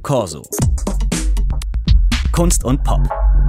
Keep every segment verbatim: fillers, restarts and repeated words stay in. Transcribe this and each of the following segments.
Corso. Kunst und Pop.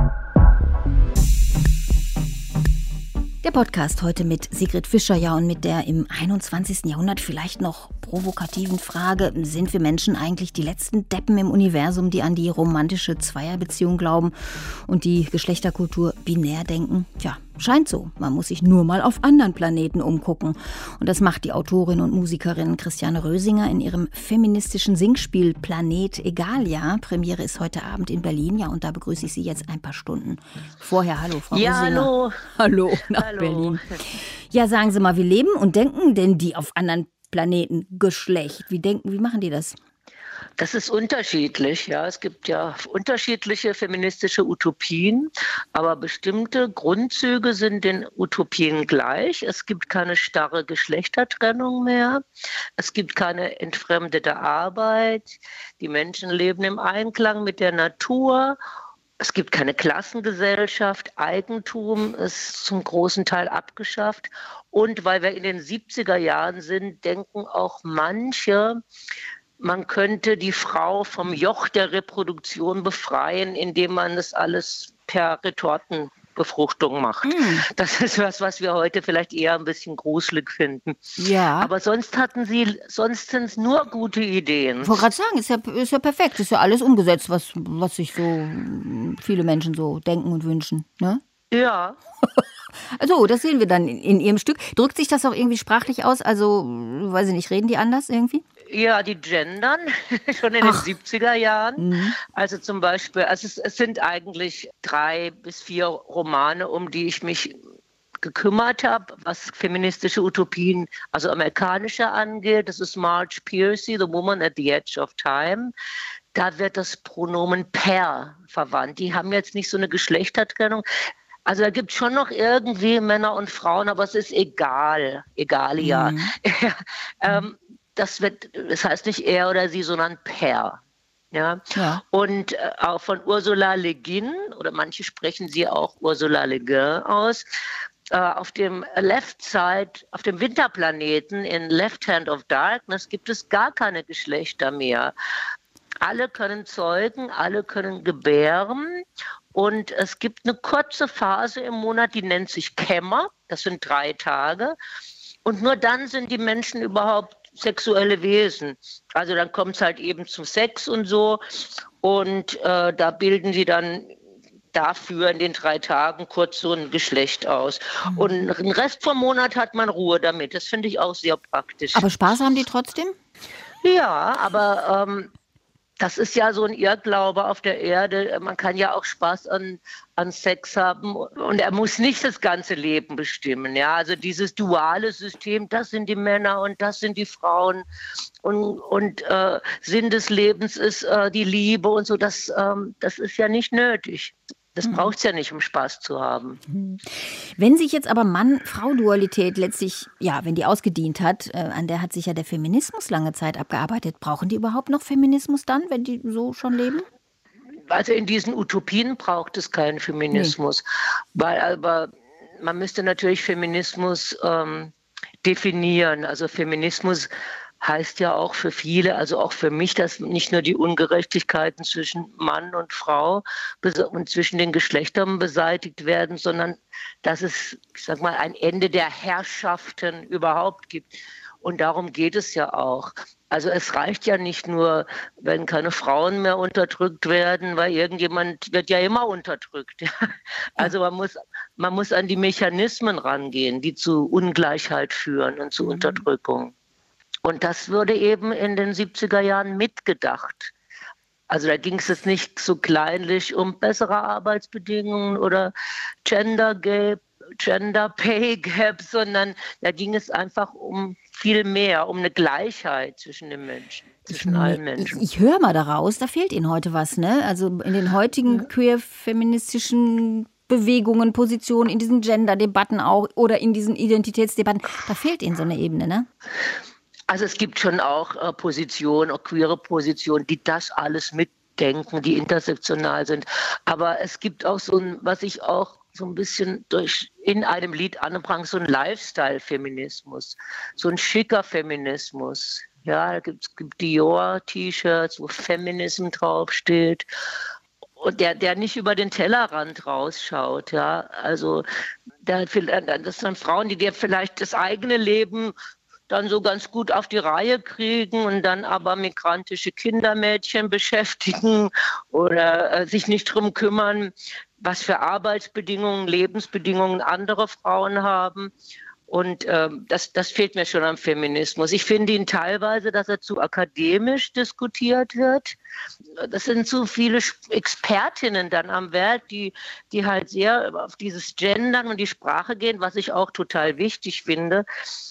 Der Podcast heute mit Sigrid Fischer, ja, und mit der im einundzwanzigsten Jahrhundert vielleicht noch provokativen Frage: Sind wir Menschen eigentlich die letzten Deppen im Universum, die an die romantische Zweierbeziehung glauben und die Geschlechterkultur binär denken? Tja, scheint so. Man muss sich nur mal auf anderen Planeten umgucken. Und das macht die Autorin und Musikerin Christiane Rösinger in ihrem feministischen Singspiel Planet Egalia. Premiere ist heute Abend in Berlin, ja, und da begrüße ich Sie jetzt ein paar Stunden vorher. Hallo, Frau ja, Rösinger. Hallo. Hallo nach Hallo. Berlin. Ja, sagen Sie mal, wie leben und denken denn die auf anderen Planeten Geschlecht? Wie denken, wie machen die das? Das ist unterschiedlich, ja. Es gibt ja unterschiedliche feministische Utopien, aber bestimmte Grundzüge sind den Utopien gleich. Es gibt keine starre Geschlechtertrennung mehr. Es gibt keine entfremdete Arbeit. Die Menschen leben im Einklang mit der Natur. Es gibt keine Klassengesellschaft, Eigentum ist zum großen Teil abgeschafft. Und weil wir in den siebziger Jahren sind, denken auch manche, man könnte die Frau vom Joch der Reproduktion befreien, indem man das alles per Retortenbefruchtung macht. Mm. Das ist was, was wir heute vielleicht eher ein bisschen gruselig finden. Ja. Aber sonst hatten sie, sonst sind es nur gute Ideen. Ich wollte gerade sagen, ist ja, ist ja perfekt, ist ja alles umgesetzt, was, was sich so viele Menschen so denken und wünschen, ne? Ja. Also, das sehen wir dann in, in Ihrem Stück. Drückt sich das auch irgendwie sprachlich aus? Also, weiß ich nicht, reden die anders irgendwie? Ja, die gendern schon in Ach. den siebziger Jahren. Mhm. Also zum Beispiel, also es, es sind eigentlich drei bis vier Romane, um die ich mich gekümmert habe, was feministische Utopien, also amerikanische angeht. Das ist Marge Piercy, The Woman at the Edge of Time. Da wird das Pronomen per verwandt. Die haben jetzt nicht so eine Geschlechtertrennung. Also da gibt es schon noch irgendwie Männer und Frauen, aber es ist egal, egal ja. Mhm. ähm, das wird, das heißt nicht er oder sie, sondern per. Ja. ja. Und äh, auch von Ursula Le Guin, oder manche sprechen sie auch Ursula Le Guin aus, äh, auf dem Left Side, auf dem Winterplaneten in Left Hand of Darkness gibt es gar keine Geschlechter mehr. Alle können zeugen, alle können gebären. Und es gibt eine kurze Phase im Monat, die nennt sich Kämmer. Das sind drei Tage. Und nur dann sind die Menschen überhaupt sexuelle Wesen. Also dann kommt es halt eben zum Sex und so. Und äh, da bilden sie dann dafür in den drei Tagen kurz so ein Geschlecht aus. Mhm. Und den Rest vom Monat hat man Ruhe damit. Das finde ich auch sehr praktisch. Aber Spaß haben die trotzdem? Ja, aber ähm, das ist ja so ein Irrglaube auf der Erde. Man kann ja auch Spaß an, an Sex haben und er muss nicht das ganze Leben bestimmen. Ja, also dieses duale System, das sind die Männer und das sind die Frauen und, und äh, Sinn des Lebens ist äh, die Liebe und so. Das, ähm, das ist ja nicht nötig. Das mhm. braucht es ja nicht, um Spaß zu haben. Wenn sich jetzt aber Mann-Frau-Dualität letztlich, ja, wenn die ausgedient hat, äh, an der hat sich ja der Feminismus lange Zeit abgearbeitet. Brauchen die überhaupt noch Feminismus dann, wenn die so schon leben? Also in diesen Utopien braucht es keinen Feminismus. Nee. Weil aber man müsste natürlich Feminismus ähm, definieren. Also Feminismus heißt ja auch für viele, also auch für mich, dass nicht nur die Ungerechtigkeiten zwischen Mann und Frau und zwischen den Geschlechtern beseitigt werden, sondern dass es, ich sag mal, ein Ende der Herrschaften überhaupt gibt. Und darum geht es ja auch. Also es reicht ja nicht nur, wenn keine Frauen mehr unterdrückt werden, weil irgendjemand wird ja immer unterdrückt. Also man muss, man muss an die Mechanismen rangehen, die zu Ungleichheit führen und zu Unterdrückung. Und das wurde eben in den siebziger Jahren mitgedacht. Also da ging es jetzt nicht so kleinlich um bessere Arbeitsbedingungen oder Gender Gap, Gender Pay Gap, sondern da ging es einfach um viel mehr, um eine Gleichheit zwischen den Menschen, zwischen ich, allen Menschen. Ich, ich höre mal daraus, da fehlt Ihnen heute was, ne? Also in den heutigen ja. queer-feministischen Bewegungen, Positionen, in diesen Gender-Debatten auch oder in diesen Identitätsdebatten, da fehlt Ihnen so eine Ebene, ne? Also es gibt schon auch äh, Positionen, auch queere Positionen, die das alles mitdenken, die intersektional sind. Aber es gibt auch so ein, was ich auch so ein bisschen durch in einem Lied anbringe, so ein Lifestyle-Feminismus, so ein schicker Feminismus. Ja, es gibt, gibt Dior-T-Shirts, wo Feminism draufsteht. Und der, der nicht über den Tellerrand rausschaut, ja. Also der, das sind Frauen, die dir vielleicht das eigene Leben dann so ganz gut auf die Reihe kriegen und dann aber migrantische Kindermädchen beschäftigen oder äh, sich nicht drum kümmern, was für Arbeitsbedingungen, Lebensbedingungen andere Frauen haben. Und ähm, das, das fehlt mir schon am Feminismus. Ich finde ihn teilweise, dass er zu akademisch diskutiert wird. Das sind zu viele Expertinnen dann am Werk, die, die halt sehr auf dieses Gendern und die Sprache gehen, was ich auch total wichtig finde.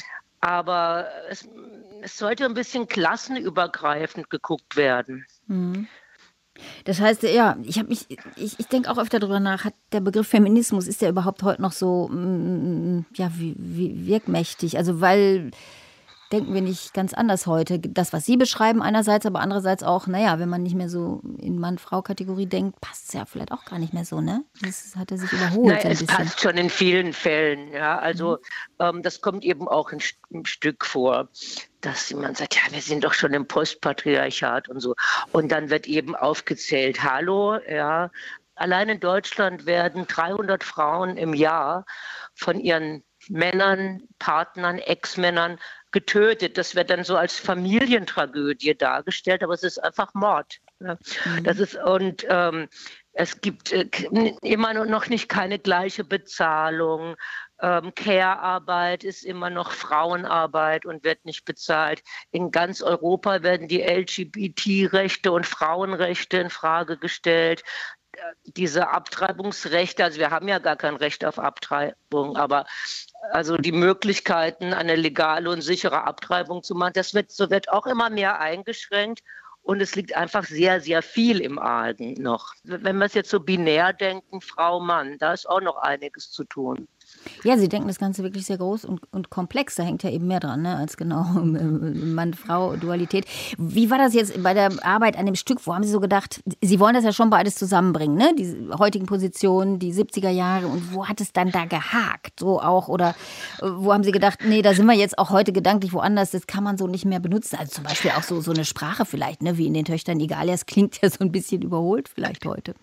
Aber es, es sollte ein bisschen klassenübergreifend geguckt werden. Mhm. Das heißt, ja, ich habe mich, ich, ich denke auch öfter darüber nach, hat der Begriff Feminismus, ist der überhaupt heute noch so, mm, ja, wie, wie wirkmächtig? Also, weil denken wir nicht ganz anders heute. Das, was Sie beschreiben einerseits, aber andererseits auch, naja, wenn man nicht mehr so in Mann-Frau-Kategorie denkt, passt es ja vielleicht auch gar nicht mehr so, ne? Das hat er sich überholt. Nein, es bisschen. passt schon in vielen Fällen, ja. Also mhm. ähm, das kommt eben auch ein, ein Stück vor, dass jemand sagt, ja, wir sind doch schon im Postpatriarchat und so. Und dann wird eben aufgezählt, hallo, ja, allein in Deutschland werden dreihundert Frauen im Jahr von ihren Männern, Partnern, Ex-Männern getötet. Das wird dann so als Familientragödie dargestellt, aber es ist einfach Mord. Ja. Mhm. Das ist, und ähm, es gibt äh, immer noch nicht keine gleiche Bezahlung. Ähm, Care-Arbeit ist immer noch Frauenarbeit und wird nicht bezahlt. In ganz Europa werden die L G B T-Rechte und Frauenrechte in Frage gestellt. Diese Abtreibungsrechte, also wir haben ja gar kein Recht auf Abtreibung, aber also die Möglichkeiten, eine legale und sichere Abtreibung zu machen, das wird, so wird auch immer mehr eingeschränkt und es liegt einfach sehr, sehr viel im Argen noch. Wenn wir es jetzt so binär denken, Frau, Mann, da ist auch noch einiges zu tun. Ja, Sie denken das Ganze wirklich sehr groß und, und komplex. Da hängt ja eben mehr dran, ne, als genau Mann-Frau-Dualität. Wie war das jetzt bei der Arbeit an dem Stück? Wo haben Sie so gedacht, Sie wollen das ja schon beides zusammenbringen, ne? Die heutigen Positionen, die siebziger Jahre. Und wo hat es dann da gehakt? So auch? Oder wo haben Sie gedacht, nee, da sind wir jetzt auch heute gedanklich woanders. Das kann man so nicht mehr benutzen. Also zum Beispiel auch so, so eine Sprache vielleicht, ne? Wie in den Töchtern Egalias. Klingt ja so ein bisschen überholt vielleicht heute.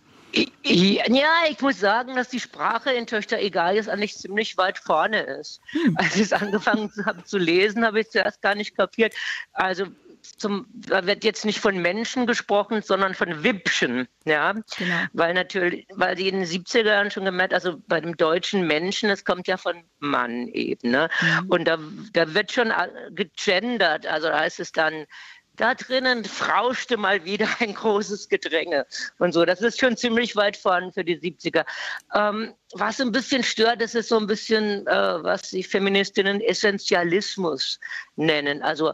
Ja, ich muss sagen, dass die Sprache in Töchter Egalias eigentlich ziemlich weit vorne ist. Hm. Als ich es angefangen habe zu lesen, habe ich es zuerst gar nicht kapiert. Also zum, da wird jetzt nicht von Menschen gesprochen, sondern von Wippchen. Ja? Genau. Weil natürlich, weil die in den siebziger Jahren schon gemerkt, also bei dem deutschen Menschen, es kommt ja von Mann eben. Ne? Mhm. Und da, da wird schon gegendert. Also da heißt es dann, da drinnen frauschte mal wieder ein großes Gedränge und so. Das ist schon ziemlich weit vorn für die siebziger. Ähm, was ein bisschen stört, das ist so ein bisschen, äh, was die Feministinnen Essentialismus nennen. Also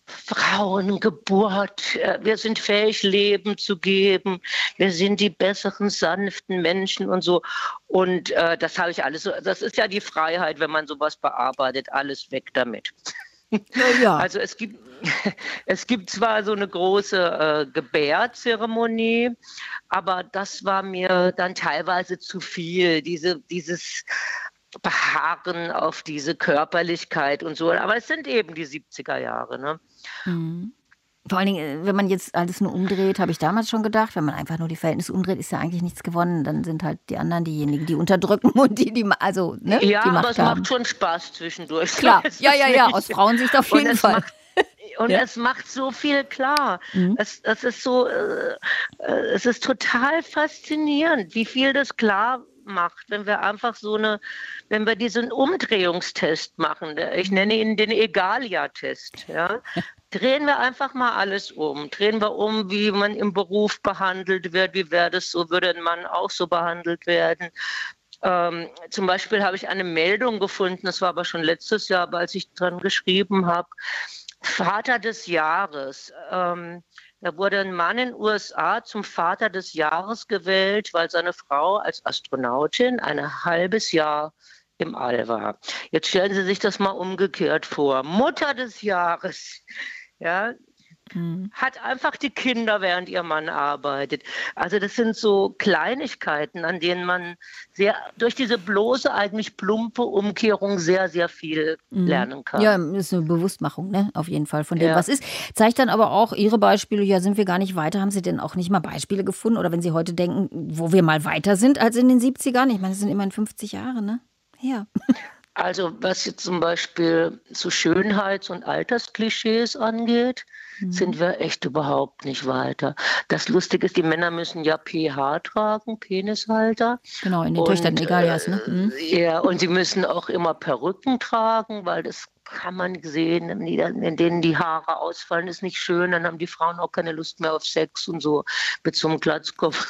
Frauengeburt, äh, wir sind fähig, Leben zu geben, wir sind die besseren, sanften Menschen und so. Und äh, das habe ich alles so, das ist ja die Freiheit, wenn man sowas bearbeitet, alles weg damit. Ja, ja. Also es gibt, es gibt zwar so eine große äh, Gebärzeremonie, aber das war mir dann teilweise zu viel, diese, dieses Beharren auf diese Körperlichkeit und so. Aber es sind eben die siebziger Jahre, ne? Mhm. Vor allen Dingen, wenn man jetzt alles nur umdreht, habe ich damals schon gedacht, wenn man einfach nur die Verhältnisse umdreht, ist ja eigentlich nichts gewonnen. Dann sind halt die anderen diejenigen, die unterdrücken und die, die also, ne, ja, die Macht aber es haben. Macht schon Spaß zwischendurch. Klar, ja, ja, ja, aus Frauensicht auf jeden Fall. Macht, und ja. Es macht so viel klar. Mhm. Es, es ist so, äh, es ist total faszinierend, wie viel das klar macht, wenn wir einfach so eine, wenn wir diesen Umdrehungstest machen. Ich nenne ihn den Egalia-Test, ja. Drehen wir einfach mal alles um. Drehen wir um, wie man im Beruf behandelt wird, wie wäre das so, würde ein Mann auch so behandelt werden. Ähm, zum Beispiel habe ich eine Meldung gefunden, das war aber schon letztes Jahr, als ich dran geschrieben habe, Vater des Jahres. Ähm, da wurde ein Mann in den U S A zum Vater des Jahres gewählt, weil seine Frau als Astronautin ein halbes Jahr im All war. Jetzt stellen Sie sich das mal umgekehrt vor. Mutter des Jahres. Ja, mhm. hat einfach die Kinder, während ihr Mann arbeitet. Also das sind so Kleinigkeiten, an denen man sehr durch diese bloße, eigentlich plumpe Umkehrung sehr, sehr viel mhm. lernen kann. Ja, das ist eine Bewusstmachung, ne? Auf jeden Fall von dem, ja. was ist. Zeigt dann aber auch Ihre Beispiele, ja, sind wir gar nicht weiter. Haben Sie denn auch nicht mal Beispiele gefunden? Oder wenn Sie heute denken, wo wir mal weiter sind als in den siebzigern? Ich meine, das sind immerhin fünfzig Jahre, ne? Ja. Also was jetzt zum Beispiel so Schönheits- und Altersklischees angeht, mhm. sind wir echt überhaupt nicht weiter. Das Lustige ist, die Männer müssen ja P H tragen, Penishalter. Genau, in den und, Töchtern Egalias, ne? Mhm. Ja, und sie müssen auch immer Perücken tragen, weil das kann man sehen, in denen die Haare ausfallen, ist nicht schön. Dann haben die Frauen auch keine Lust mehr auf Sex und so mit so einem Glatzkopf.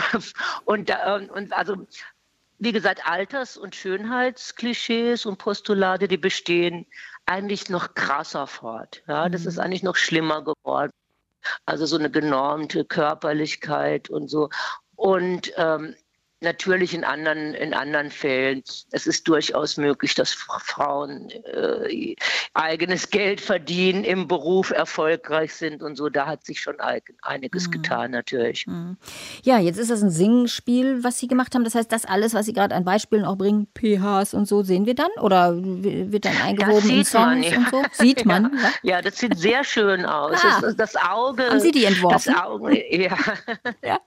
Und, und also wie gesagt, Alters- und Schönheitsklischees und Postulate, die bestehen eigentlich noch krasser fort. Ja, das mhm. ist eigentlich noch schlimmer geworden. Also so eine genormte Körperlichkeit und so. Und ähm, natürlich in anderen, in anderen Fällen, es ist durchaus möglich, dass Frauen äh, eigenes Geld verdienen, im Beruf erfolgreich sind und so. Da hat sich schon einiges mhm. getan, natürlich. Mhm. Ja, jetzt ist das ein Singspiel, was Sie gemacht haben. Das heißt, das alles, was Sie gerade an Beispielen auch bringen, P Hs und so, sehen wir dann? Oder wird dann eingewoben in Songs man, ja. und so? Sieht man? Ja, ja? ja, das sieht sehr schön aus. Ah. Das, das Auge. Haben Sie die entworfen? Das Auge, ja. ja.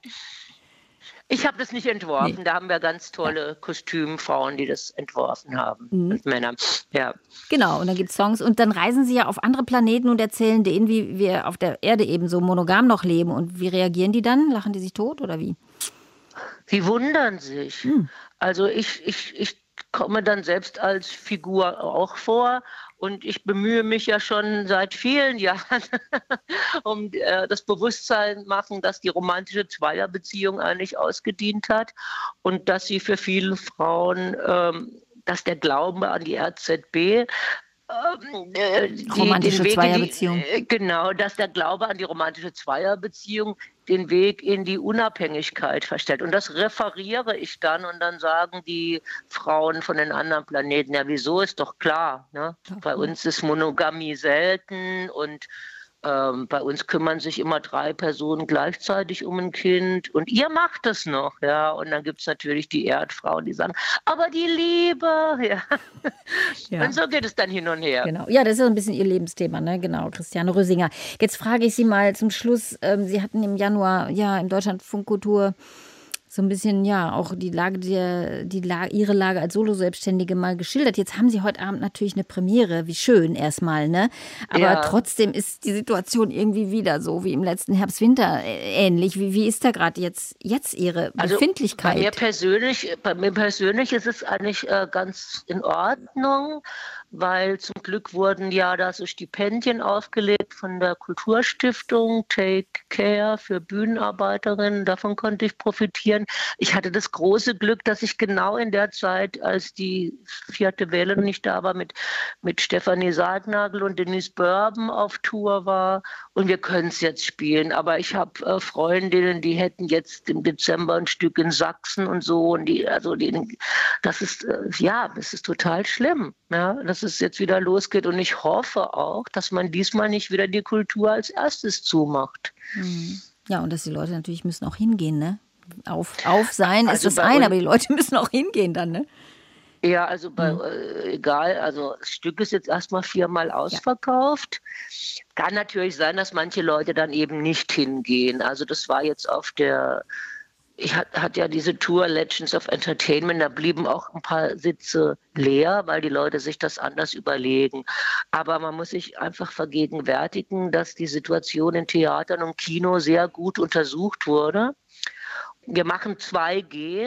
Ich habe das nicht entworfen. Nee. Da haben wir ganz tolle ja. Kostümfrauen, die das entworfen haben. Mhm. Und Männer. Ja. Genau, und dann gibt es Songs. Und dann reisen Sie ja auf andere Planeten und erzählen denen, wie wir auf der Erde eben so monogam noch leben. Und wie reagieren die dann? Lachen die sich tot oder wie? Sie wundern sich. Mhm. Also ich, ich, ich komme dann selbst als Figur auch vor. Und ich bemühe mich ja schon seit vielen Jahren um äh, das Bewusstsein machen, dass die romantische Zweierbeziehung eigentlich ausgedient hat und dass sie für viele Frauen, ähm, dass der Glaube an die R Z B äh, die, romantische den Zweierbeziehung. Die, genau, dass der Glaube an die romantische Zweierbeziehung den Weg in die Unabhängigkeit verstellt. Und das referiere ich dann und dann sagen die Frauen von den anderen Planeten, ja wieso, ist doch klar. Ne? Bei uns ist Monogamie selten und ähm, bei uns kümmern sich immer drei Personen gleichzeitig um ein Kind und ihr macht es noch. Ja? Und dann gibt es natürlich die Erdfrauen, die sagen, aber die Liebe. Ja. Ja. Und so geht es dann hin und her. Genau. Ja, das ist ein bisschen Ihr Lebensthema, ne? Genau, Christiane Rösinger. Jetzt frage ich Sie mal zum Schluss, ähm, Sie hatten im Januar ja im Deutschlandfunk Kultur so ein bisschen, ja, auch die Lage, der, die Lage, Ihre Lage als Solo-Selbstständige mal geschildert. Jetzt haben Sie heute Abend natürlich eine Premiere, wie schön erstmal, ne? Aber ja. trotzdem ist die Situation irgendwie wieder so wie im letzten Herbst-Winter ähnlich. Wie, wie ist da gerade jetzt, jetzt Ihre also Befindlichkeit? Bei mir persönlich, bei mir persönlich ist es eigentlich äh, ganz in Ordnung, weil zum Glück wurden ja da so Stipendien aufgelegt von der Kulturstiftung Take Care für Bühnenarbeiterinnen. Davon konnte ich profitieren. Ich hatte das große Glück, dass ich genau in der Zeit, als die vierte Welle nicht da war, mit, mit Stefanie Sargnagel und Denise Bourbon auf Tour war. Und wir können es jetzt spielen. Aber ich habe äh, Freundinnen, die hätten jetzt im Dezember ein Stück in Sachsen und so. Und die, also die, das ist, äh, ja, das ist total schlimm, ja, dass es jetzt wieder losgeht. Und ich hoffe auch, dass man diesmal nicht wieder die Kultur als erstes zumacht. Ja, und dass die Leute natürlich müssen auch hingehen, ne? Auf, auf sein also ist das eine, aber die Leute müssen auch hingehen dann, ne? Ja, also bei, mhm. äh, egal, also das Stück ist jetzt erstmal viermal ausverkauft. Ja. Kann natürlich sein, dass manche Leute dann eben nicht hingehen. Also das war jetzt auf der, ich hatte hat ja diese Tour Legends of Entertainment, da blieben auch ein paar Sitze leer, weil die Leute sich das anders überlegen. Aber man muss sich einfach vergegenwärtigen, dass die Situation in Theatern und Kino sehr gut untersucht wurde. Wir machen zwei G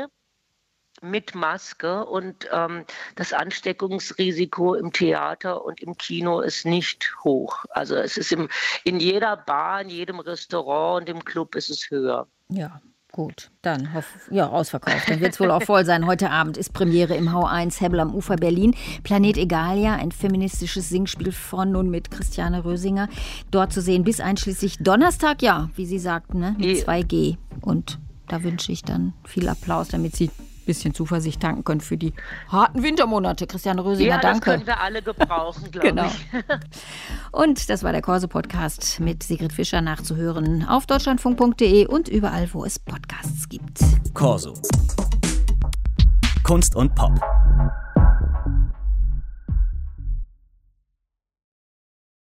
mit Maske und ähm, das Ansteckungsrisiko im Theater und im Kino ist nicht hoch. Also es ist im, in jeder Bar, in jedem Restaurant und im Club ist es höher. Ja, gut. Dann ja, ausverkauft. Dann wird es wohl auch voll sein. Heute Abend ist Premiere im H eins Hebbel am Ufer Berlin. Planet Egalia, ein feministisches Singspiel von und mit Christiane Rösinger. Dort zu sehen bis einschließlich Donnerstag, ja, wie Sie sagten, ne, mit zwei G. Und da wünsche ich dann viel Applaus, damit Sie bisschen Zuversicht tanken können für die harten Wintermonate. Christiane Rösinger, ja, danke. Ja, das können wir alle gebrauchen, glaube genau. ich. Und das war der Corso-Podcast mit Sigrid Fischer, nachzuhören auf deutschlandfunk punkt de und überall, wo es Podcasts gibt. Corso. Kunst und Pop.